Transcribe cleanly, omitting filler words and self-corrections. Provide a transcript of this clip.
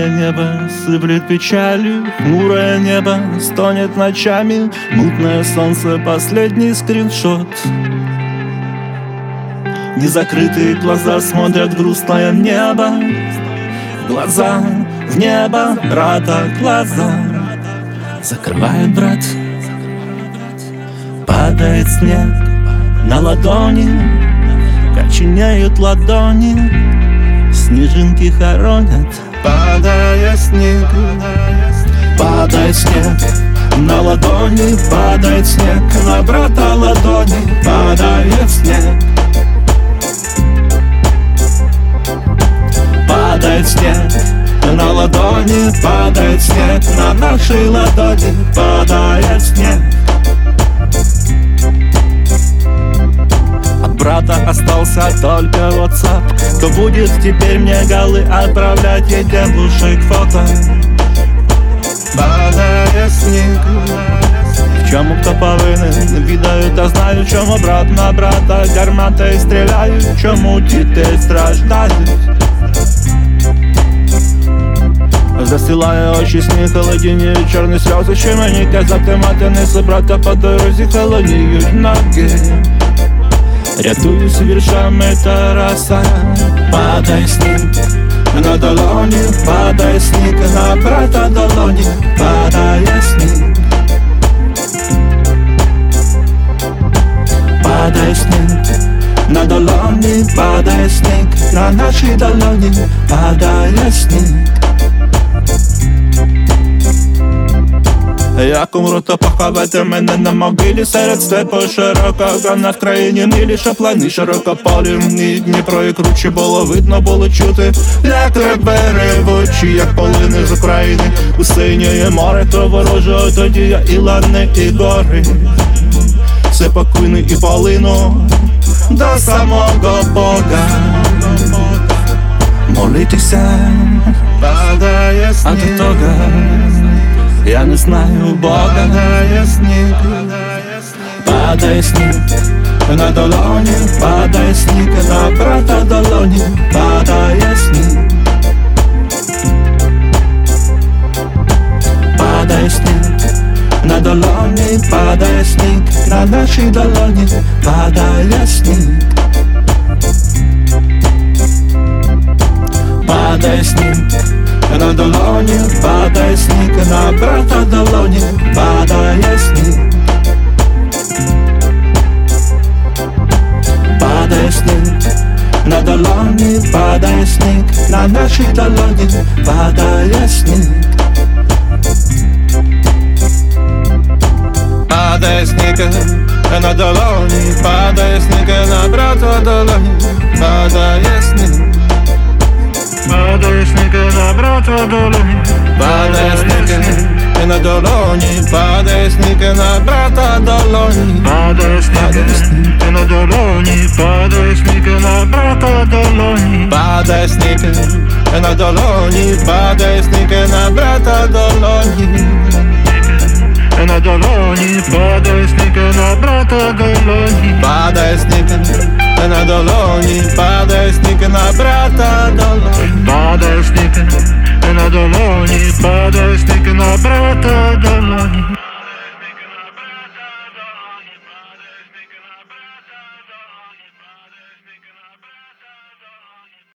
небо сыплет печалью, хмурое небо стонет ночами, мутное солнце — последний скриншот. Незакрытые глаза смотрят в грустное небо, глаза в небо брата, глаза закрывает брат. Падает снег на ладони, коченеют ладони, снежинки хоронят. Падает снег на ладони, падает снег на брата ладони, падает снег. Падает снег на ладони, падает снег на нашей ладони, падает снег. От брата остался только WhatsApp. Кто будет теперь мне голы отправлять ей девушек фото? Падает снег. В чому кто повинен? Відаю та знаю, чому брат на брата гармати стріляють, чому діти страждають. Засилає очі сніг, холодіють чорні сльози, що мені казати, мати неси брата по дорозі, холодіють ноги. Рятуюсь віршами Тараса. Падає сніг на долоні, падає сніг на брата долоні, падає сніг. Падає сніг на долоні, падає сніг на нашій долоні, падає сніг. Як умру, то поховайте мене на могилі серед степу широкого, на країні милі шаплани, широкополі, і Дніпро, і круче було видно, було чути, як ребери в очі, як полини з України, у синє море, то ворожого тоді я і лани, і гори, все покойне і полину до самого Бога. Молитися, падає сніг, а до того я не знаю Бога. Падає сніг, падає сніг на долоні, падає сніг на брата долоні, падає сніг. Падає сніг на долоні, падає сніг на нашій долоні, падає сніг. Падає сніг на долоні, падає сніг на брата долоні, падає сніг. Падає сніг на долоні, падає сніг на нашій долоні, падає сніг. Падає сніг на долоні, падає сніг на брата долоні, падає сніг. Падає сніг на брата долоні, падає сніг на долоні, падає сніг на брата долоні, падає сніг на долоні, падає сніг на брата долоні, падає сніг на долоні, падає сніг на брата долоні, на долоні, падає сніг на брата долоні, падає сніг на долоні, падає сніг на брата долоні, падає сніг на долоні, падає сніг на брата долоні.